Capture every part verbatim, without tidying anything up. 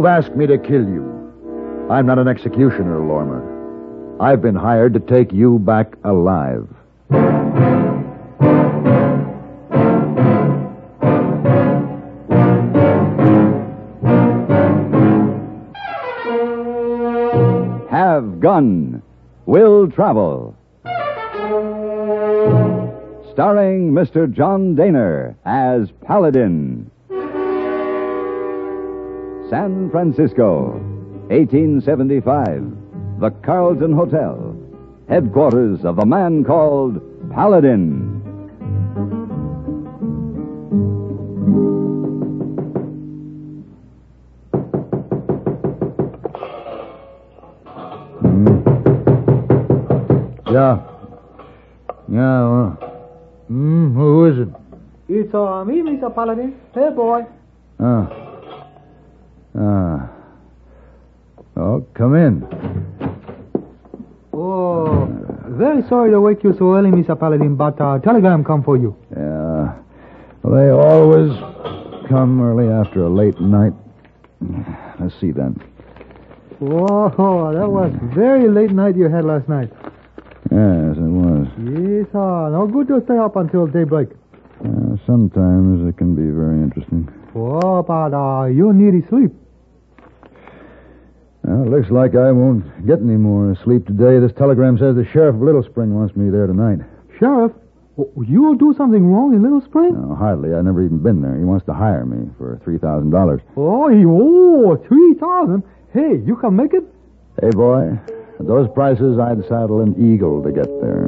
You've asked me to kill you. I'm not an executioner, Lormer. I've been hired to take you back alive. Have Gun. Will Travel. Starring Mister John Daner as Paladin. San Francisco, eighteen seventy-five. The Carlton Hotel. Headquarters of the man called Paladin. Yeah. Yeah, well. Hmm, who is it? It's uh, me, Mister Paladin. Hey, boy. Ah. Ah. Oh, come in. Oh, very sorry to wake you so early, Mister Paladin, but a uh, telegram come for you. Yeah. Well, they always come early after a late night. Let's see then. Whoa, that was very late night you had last night. Yes, it was. Yes, sir. No good to stay up until daybreak. Uh, sometimes it can be very interesting. Oh, but uh, you need sleep. Well, it looks like I won't get any more sleep today. This telegram says the sheriff of Little Spring wants me there tonight. Sheriff? You will do something wrong in Little Spring? No, hardly. I've never even been there. He wants to hire me for three thousand dollars. Oh, oh, three thousand? Hey, you can make it? Hey, boy. At those prices, I'd saddle an eagle to get there.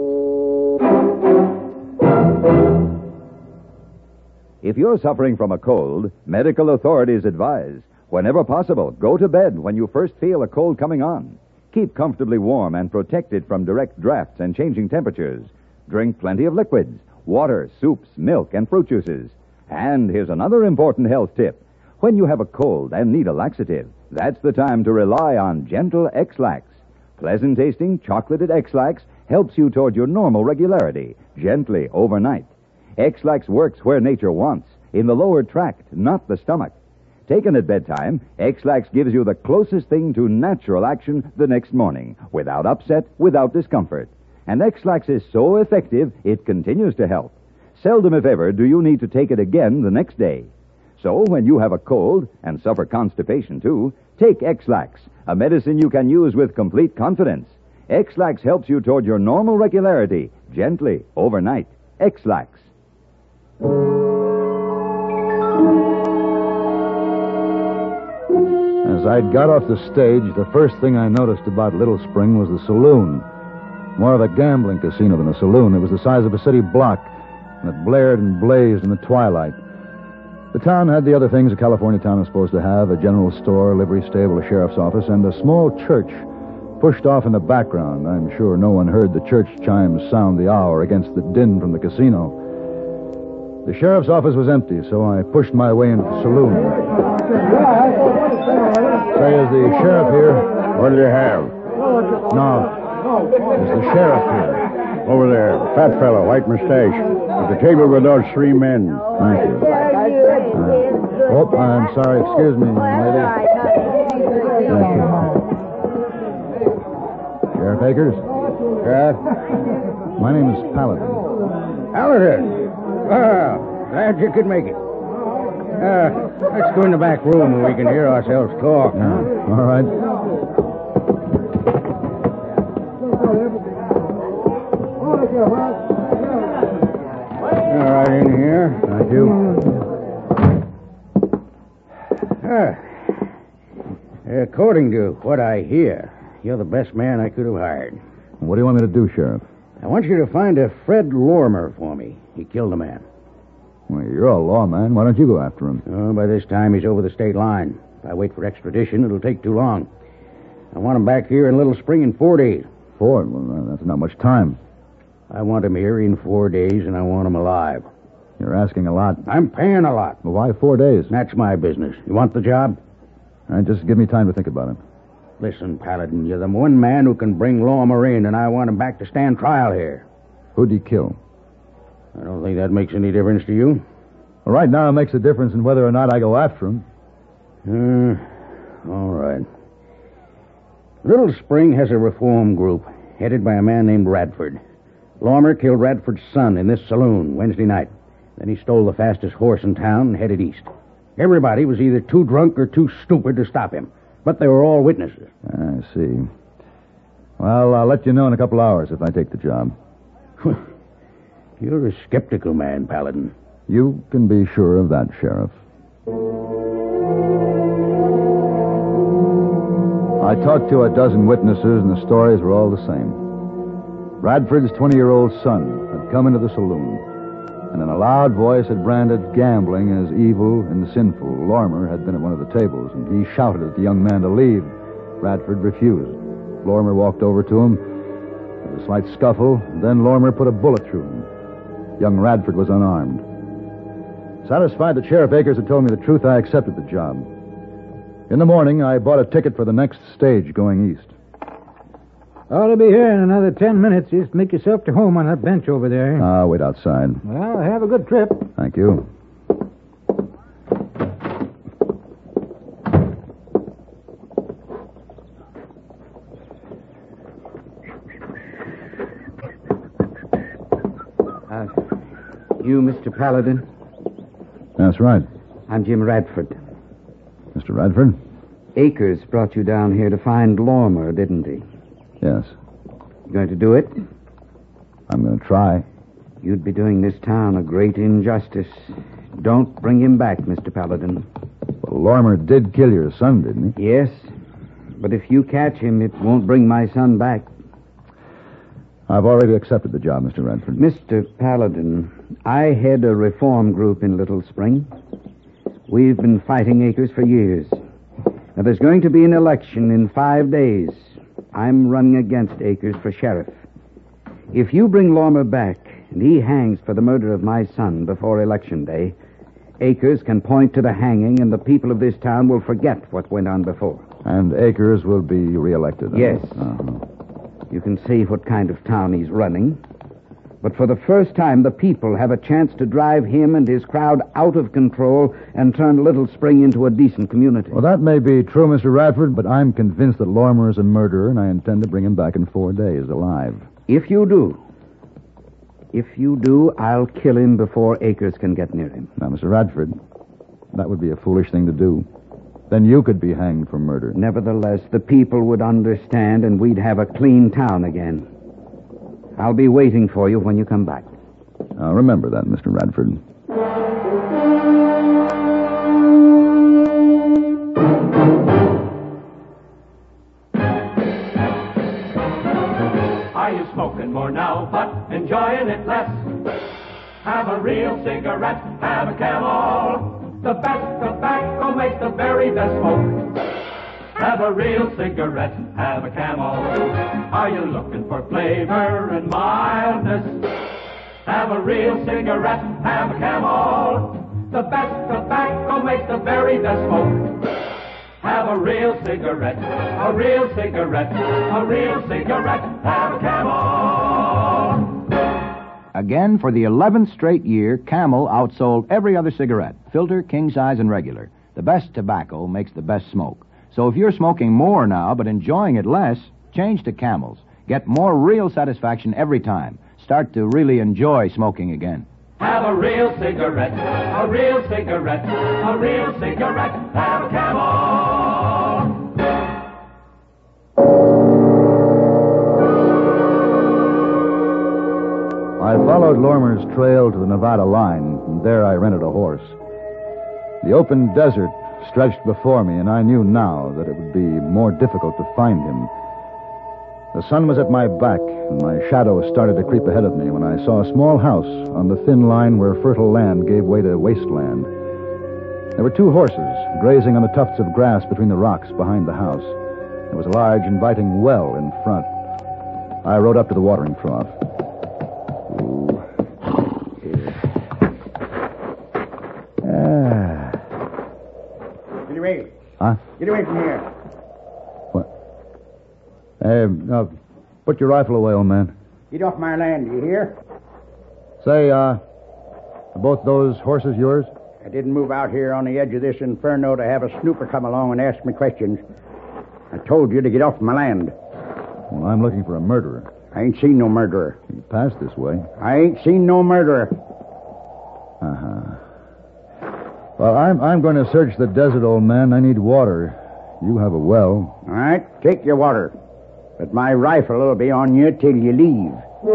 If you're suffering from a cold, medical authorities advise, whenever possible, go to bed when you first feel a cold coming on. Keep comfortably warm and protected from direct drafts and changing temperatures. Drink plenty of liquids, water, soups, milk, and fruit juices. And here's another important health tip. When you have a cold and need a laxative, that's the time to rely on Gentle X-Lax. Pleasant-tasting, chocolated X-Lax helps you toward your normal regularity, gently overnight. X-Lax works where nature wants, in the lower tract, not the stomach. Taken at bedtime, X-Lax gives you the closest thing to natural action the next morning, without upset, without discomfort. And X-Lax is so effective, it continues to help. Seldom, if ever, do you need to take it again the next day. So, when you have a cold, and suffer constipation too, take X-Lax, a medicine you can use with complete confidence. X-Lax helps you toward your normal regularity, gently, overnight. X-Lax. As I got off the stage, the first thing I noticed about Little Spring was the saloon. More of a gambling casino than a saloon. It was the size of a city block, and it blared and blazed in the twilight. The town had the other things a California town is supposed to have, a general store, a livery stable, a sheriff's office, and a small church pushed off in the background. I'm sure no one heard the church chimes sound the hour against the din from the casino. The sheriff's office was empty, so I pushed my way into the saloon. Say, is the sheriff here? What do you have? No. Is the sheriff here? Over there, fat fellow, white mustache. At the table with those three men. Thank you. Uh, oh, I'm sorry. Excuse me, lady. Thank you. Sheriff Akers? Yeah? My name is Paladin. Paladin? Well, glad you could make it. Uh, let's go in the back room where we can hear ourselves talk. Yeah. All right. All right, in here. Thank you. Ah. According to what I hear, you're the best man I could have hired. What do you want me to do, Sheriff? I want you to find a Fred Lormer for me. He killed a man. Well, you're a lawman. Why don't you go after him? Oh, by this time, he's over the state line. If I wait for extradition, it'll take too long. I want him back here in Little Spring in four days. Four? Well, that's not much time. I want him here in four days, and I want him alive. You're asking a lot. I'm paying a lot. Well, why four days? That's my business. You want the job? All right, just give me time to think about it. Listen, Paladin, you're the one man who can bring Lormer in, and I want him back to stand trial here. Who'd he kill? I don't think that makes any difference to you. Well, right now it makes a difference in whether or not I go after him. Uh, All right. Little Spring has a reform group headed by a man named Radford. Lormer killed Radford's son in this saloon Wednesday night. Then he stole the fastest horse in town and headed east. Everybody was either too drunk or too stupid to stop him, but they were all witnesses. I see. Well, I'll let you know in a couple hours if I take the job. You're a skeptical man, Paladin. You can be sure of that, Sheriff. I talked to a dozen witnesses, and the stories were all the same. Radford's twenty-year-old son had come into the saloon, and in a loud voice had branded gambling as evil and sinful. Lormer had been at one of the tables, and he shouted at the young man to leave. Radford refused. Lormer walked over to him. There was a slight scuffle, and then Lormer put a bullet through him. Young Radford was unarmed. Satisfied that Sheriff Akers had told me the truth, I accepted the job. In the morning, I bought a ticket for the next stage going east. Ought to be here in another ten minutes. Just make yourself to home on that bench over there. Ah, wait outside. Well, have a good trip. Thank you. Uh, you, Mister Paladin? That's right. I'm Jim Radford. Mister Radford? Akers brought you down here to find Lormer, didn't he? Yes. You going to do it? I'm going to try. You'd be doing this town a great injustice. Don't bring him back, Mister Paladin. Well, Lormer did kill your son, didn't he? Yes, but if you catch him, it won't bring my son back. I've already accepted the job, Mister Radford. Mister Paladin, I head a reform group in Little Spring. We've been fighting Akers for years. Now, there's going to be an election in five days. I'm running against Akers for sheriff. If you bring Lormer back and he hangs for the murder of my son before Election Day, Akers can point to the hanging and the people of this town will forget what went on before. And Akers will be reelected? Huh? Yes. Uh-huh. You can see what kind of town he's running. But for the first time, the people have a chance to drive him and his crowd out of control and turn Little Spring into a decent community. Well, that may be true, Mister Radford, but I'm convinced that Lormer is a murderer, and I intend to bring him back in four days, alive. If you do, if you do, I'll kill him before Akers can get near him. Now, Mister Radford, that would be a foolish thing to do. Then you could be hanged for murder. Nevertheless, the people would understand, and we'd have a clean town again. I'll be waiting for you when you come back. Now, remember that, Mister Radford. Are you smoking more now, but enjoying it less? Have a real cigarette, have a Camel. The best tobacco makes the very best smoke. Have a real cigarette, have a Camel. Are you looking for flavor and mildness? Have a real cigarette, have a Camel. The best tobacco makes the very best smoke. Have a real cigarette, a real cigarette, a real cigarette, have a Camel. Again, for the eleventh straight year, Camel outsold every other cigarette, filter, king size, and regular. The best tobacco makes the best smoke. So if you're smoking more now but enjoying it less, change to Camels. Get more real satisfaction every time. Start to really enjoy smoking again. Have a real cigarette, a real cigarette, a real cigarette, have a Camel. I followed Lormer's trail to the Nevada line, and there I rented a horse. The open desert stretched before me, and I knew now that it would be more difficult to find him. The sun was at my back, and my shadow started to creep ahead of me when I saw a small house on the thin line where fertile land gave way to wasteland. There were two horses grazing on the tufts of grass between the rocks behind the house. There was a large, inviting well in front. I rode up to the watering trough. Ooh. Ah. Get away. Huh? Get away from here. What? Hey, uh, put your rifle away, old man. Get off my land, do you hear? Say, uh, are both those horses yours? I didn't move out here on the edge of this inferno to have a snooper come along and ask me questions. I told you to get off my land. Well, I'm looking for a murderer. I ain't seen no murderer. He passed this way. I ain't seen no murderer. Uh-huh. Well, I'm, I'm going to search the desert, old man. I need water. You have a well. All right, take your water. But my rifle will be on you till you leave.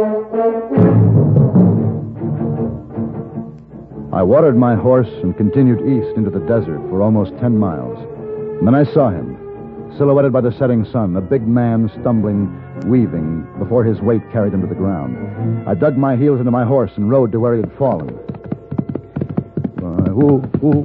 I watered my horse and continued east into the desert for almost ten miles. And then I saw him, silhouetted by the setting sun, a big man stumbling, weaving, before his weight carried him to the ground. I dug my heels into my horse and rode to where he had fallen. Uh, ooh, ooh.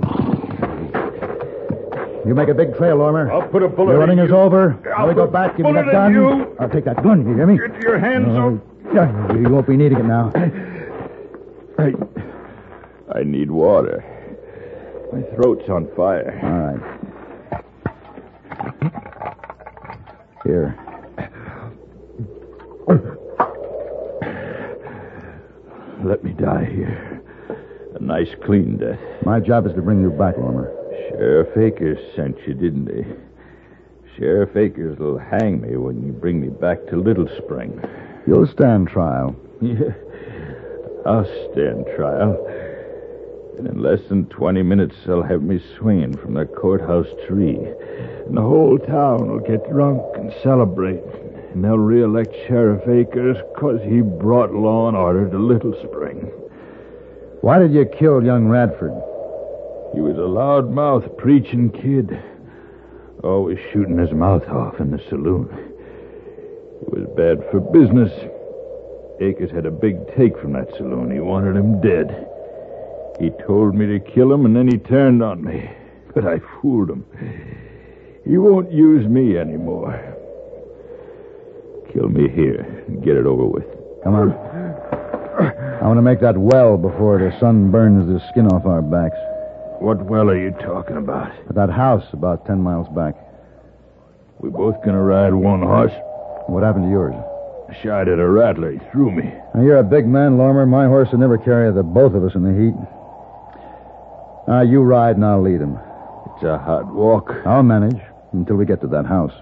You make a big trail, Lormer. I'll put a bullet Your running in is you. over. I'll Now we go put back. Give me bullet that gun. in you. I'll take that gun. You hear me? Get your hands Uh, up. yeah, you won't be needing it now. I, I need water. My throat's on fire. All right. Here. Let me die here. A nice, clean death. My job is to bring you back, Lormer. Sheriff Akers sent you, didn't he? Sheriff Akers will hang me when you bring me back to Little Spring. You'll stand trial. Yeah, I'll stand trial. And in less than twenty minutes, they'll have me swinging from the courthouse tree. And the whole town will get drunk and celebrate. And they'll re-elect Sheriff Akers because he brought law and order to Little Spring. Why did you kill young Radford? He was a loudmouth preaching kid. Always shooting his mouth off in the saloon. It was bad for business. Akers had a big take from that saloon. He wanted him dead. He told me to kill him, and then he turned on me. But I fooled him. He won't use me anymore. Kill me here and get it over with. Come on. I want to make that well before the sun burns the skin off our backs. What well are you talking about? At that house about ten miles back. We both gonna ride one horse? What happened to yours? I shot at a rattler. He threw me. Now, you're a big man, Lormer. My horse would never carry the both of us in the heat. Now, you ride and I'll lead him. It's a hot walk. I'll manage until we get to that house.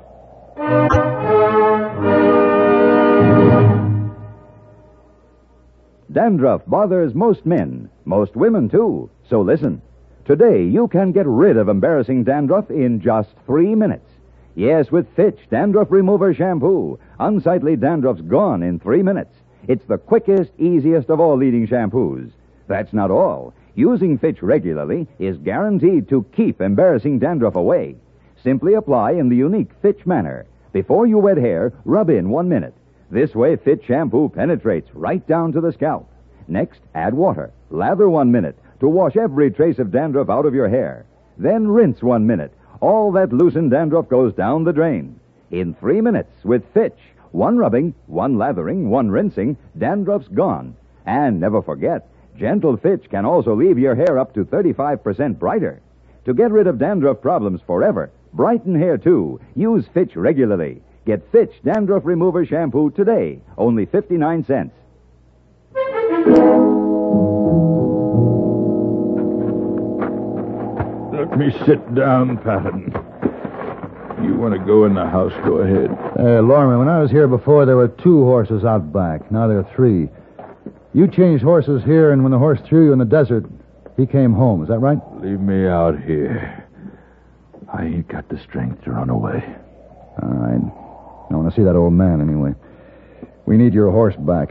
Dandruff bothers most men, most women, too. So listen. Today, you can get rid of embarrassing dandruff in just three minutes. Yes, with Fitch Dandruff Remover Shampoo. Unsightly dandruff's gone in three minutes. It's the quickest, easiest of all leading shampoos. That's not all. Using Fitch regularly is guaranteed to keep embarrassing dandruff away. Simply apply in the unique Fitch manner. Before you wet hair, rub in one minute. This way, Fitch shampoo penetrates right down to the scalp. Next, add water. Lather one minute to wash every trace of dandruff out of your hair. Then rinse one minute. All that loosened dandruff goes down the drain. In three minutes with Fitch, one rubbing, one lathering, one rinsing, dandruff's gone. And never forget, gentle Fitch can also leave your hair up to thirty-five percent brighter. To get rid of dandruff problems forever, brighten hair too, use Fitch regularly. Get Fitch Dandruff Remover Shampoo today, only fifty-nine cents. Let me sit down, Patton. You want to go in the house, go ahead. Hey, Lormer, when I was here before, there were two horses out back. Now there are three. You changed horses here, and when the horse threw you in the desert, he came home. Is that right? Leave me out here. I ain't got the strength to run away. All right. I want to see that old man, anyway. We need your horse back.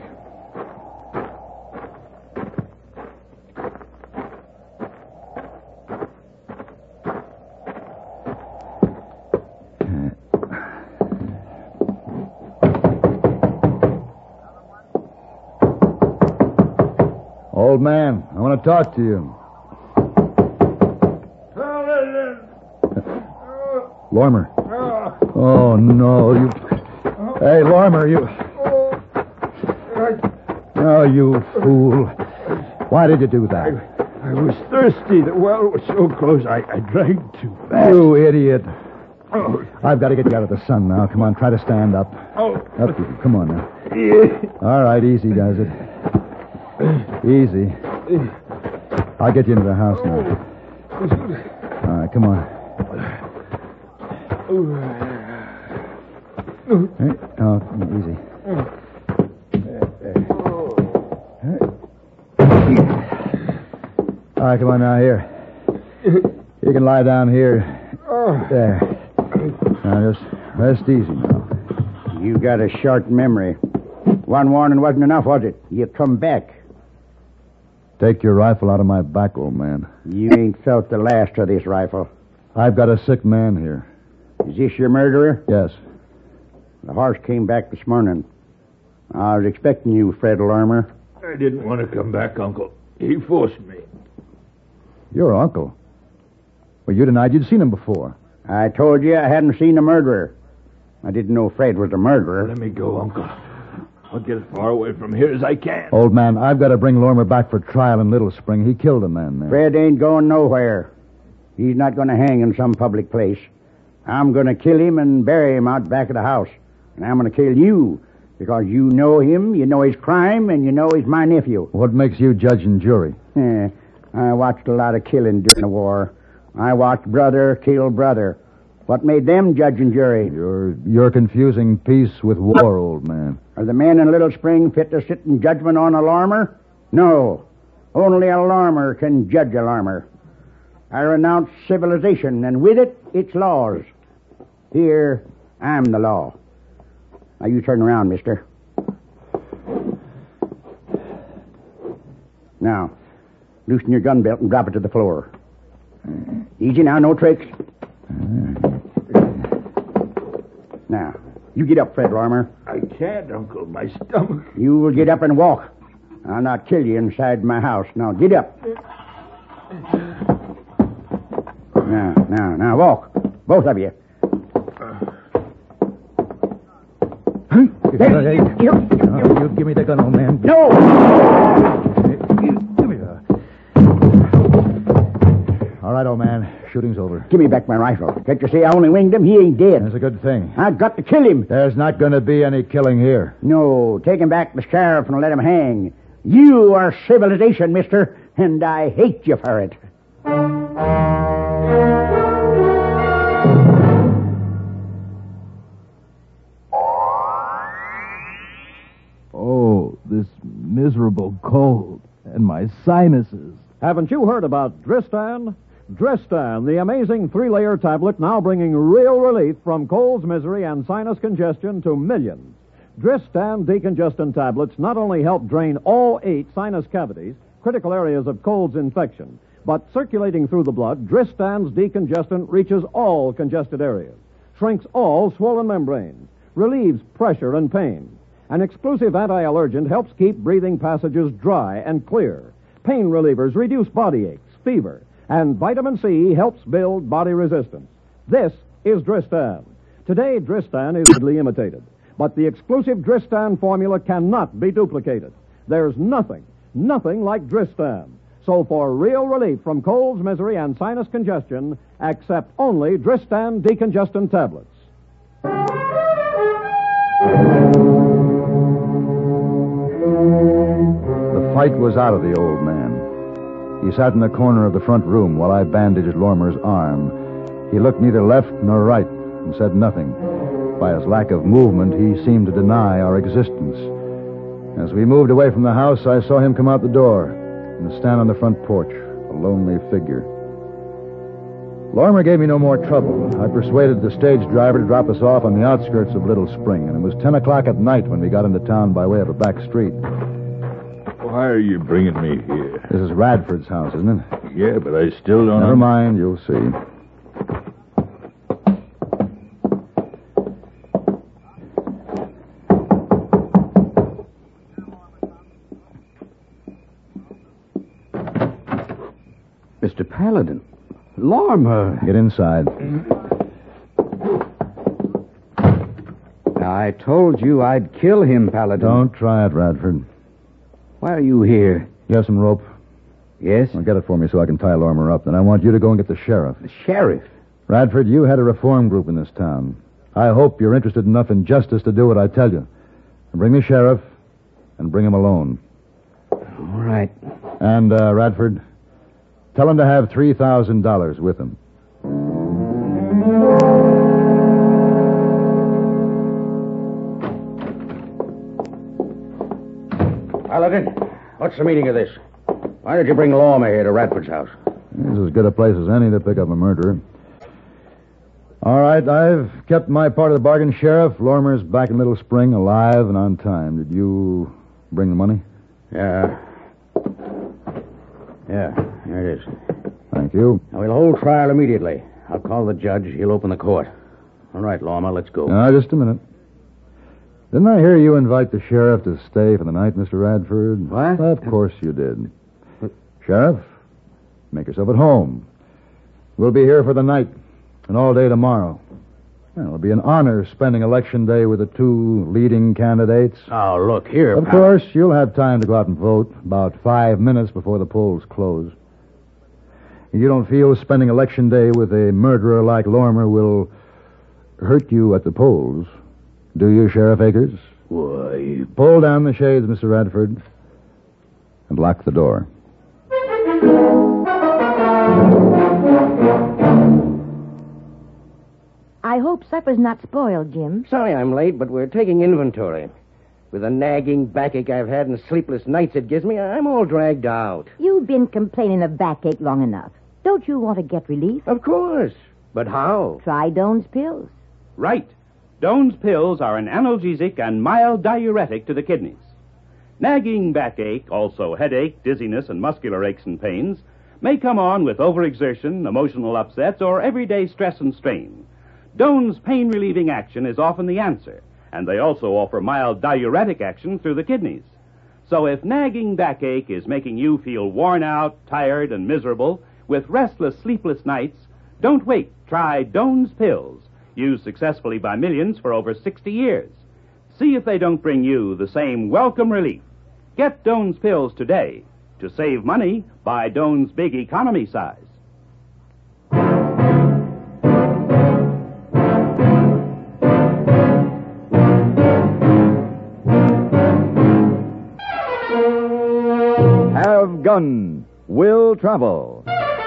Old man, I want to talk to you. Lormer. Oh, no, you... Hey, Lormer, you... Oh, you fool. Why did you do that? I, I was thirsty. The well was so close, I, I drank too fast. You idiot. Oh. I've got to get you out of the sun now. Come on, try to stand up. Oh. Up you. Come on now. Yeah. All right, easy does it. Easy. I'll get you into the house now. All right, come on. Hey, oh, easy. All right, come on now, here. You can lie down here. There. Now, just rest easy now. You got a short memory. One warning wasn't enough, was it? You come back. Take your rifle out of my back, old man. You ain't felt the last of this rifle. I've got a sick man here. Is this your murderer? Yes. The horse came back this morning. I was expecting you, Fred Larmer. I didn't want to come back, Uncle. He forced me. Your uncle? Well, you denied you'd seen him before. I told you I hadn't seen the murderer. I didn't know Fred was the murderer. Let me go, Uncle. I'll get as far away from here as I can. Old man, I've got to bring Lormer back for trial in Little Spring. He killed a man there. Fred ain't going nowhere. He's not going to hang in some public place. I'm going to kill him and bury him out back of the house. And I'm going to kill you because you know him, you know his crime, and you know he's my nephew. What makes you judge and jury? Yeah, I watched a lot of killing during the war. I watched brother kill brother. What made them judge and jury? You're you're confusing peace with war, old man. Are the men in Little Spring fit to sit in judgment on a Larmer? No. Only a Larmer can judge a Larmer. I renounce civilization, and with it, its laws. Here, I'm the law. Now, you turn around, mister. Now, loosen your gun belt and drop it to the floor. Easy now, no tricks. Now, you get up, Fred Larmer. I can't, Uncle. My stomach. You will get up and walk. I'll not kill you inside my house. Now, get up. Now, now, now, walk. Both of you. Hey, hey, you, oh, you give me the gun, old man. No! Give me the... All right, old man. Shooting's over. Give me back my rifle. Can't you see I only winged him? He ain't dead. That's a good thing. I've got to kill him. There's not going to be any killing here. No, take him back to the sheriff and let him hang. You are civilization, mister, and I hate you for it. Oh, this miserable cold and my sinuses. Haven't you heard about Dristan? Dristan, the amazing three-layer tablet now bringing real relief from colds, misery, and sinus congestion to millions. Dristan decongestant tablets not only help drain all eight sinus cavities, critical areas of cold's infection, but circulating through the blood, Dristan's decongestant reaches all congested areas, shrinks all swollen membranes, relieves pressure and pain. An exclusive anti-allergent helps keep breathing passages dry and clear. Pain relievers reduce body aches, fever, and vitamin C helps build body resistance. This is Dristan. Today, Dristan is widely imitated, but the exclusive Dristan formula cannot be duplicated. There's nothing, nothing like Dristan. So for real relief from colds, misery, and sinus congestion, accept only Dristan decongestant tablets. The fight was out of the old man. He sat in the corner of the front room while I bandaged Lormer's arm. He looked neither left nor right and said nothing. By his lack of movement, he seemed to deny our existence. As we moved away from the house, I saw him come out the door and stand on the front porch, a lonely figure. Lormer gave me no more trouble. I persuaded the stage driver to drop us off on the outskirts of Little Spring, and it was ten o'clock at night when we got into town by way of a back street. Why are you bringing me here? This is Radford's house, isn't it? Yeah, but I still don't... Never mind, you'll see. Mister Paladin. Lormer. Get inside. I told you I'd kill him, Paladin. Don't try it, Radford. Why are you here? You have some rope? Yes? Well, get it for me so I can tie Lormer up. Then I want you to go and get the sheriff. The sheriff? Radford, you had a reform group in this town. I hope you're interested enough in justice to do what I tell you. Bring the sheriff and bring him alone. All right. And, uh, Radford, Tell him to have three thousand dollars with him. Paladin, what's the meaning of this? Why did you bring Lawmer here to Radford's house? This is as good a place as any to pick up a murderer. All right, I've kept my part of the bargain, Sheriff. Lormer's back in Little Spring, alive and on time. Did you bring the money? Yeah. Yeah, here it is. Thank you. Now, we'll hold trial immediately. I'll call the judge. He'll open the court. All right, Lawmer, let's go. Now, just a minute. Didn't I hear you invite the sheriff to stay for the night, Mister Radford? What? Of course you did. Sheriff, make yourself at home. We'll be here for the night and all day tomorrow. Well, it'll be an honor spending Election Day with the two leading candidates. Oh, look here, Of pal. course, you'll have time to go out and vote about five minutes before the polls close. You don't feel spending Election Day with a murderer like Lormer will hurt you at the polls, do you, Sheriff Akers? Why, Pull down the shades, Mister Radford, and lock the door. I hope supper's not spoiled, Jim. Sorry I'm late, but we're taking inventory. With the nagging backache I've had and sleepless nights it gives me, I'm all dragged out. You've been complaining of backache long enough. Don't you want to get relief? Of course. But how? Try Doan's pills. Right. Doan's pills are an analgesic and mild diuretic to the kidneys. Nagging backache, also headache, dizziness, and muscular aches and pains, may come on with overexertion, emotional upsets, or everyday stress and strain. Doan's pain-relieving action is often the answer, and they also offer mild diuretic action through the kidneys. So if nagging backache is making you feel worn out, tired, and miserable, with restless, sleepless nights, don't wait. Try Doan's pills, used successfully by millions for over sixty years. See if they don't bring you the same welcome relief. Get Doan's pills today. To save money, buy Doan's big economy size. Have Gun Will Travel.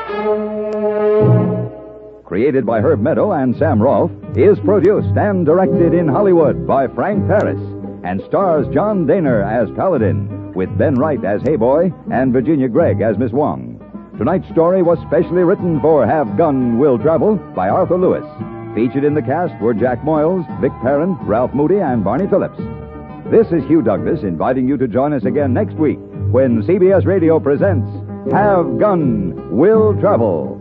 Created by Herb Meadow and Sam Rolfe, is produced and directed in Hollywood by Frank Paris and stars John Daner as Paladin, with Ben Wright as Hayboy and Virginia Gregg as Miss Wong. Tonight's story was specially written for Have Gun Will Travel by Arthur Lewis. Featured in the cast were Jack Moyles, Vic Perrin, Ralph Moody, and Barney Phillips. This is Hugh Douglas inviting you to join us again next week when C B S Radio presents Have Gun Will Travel.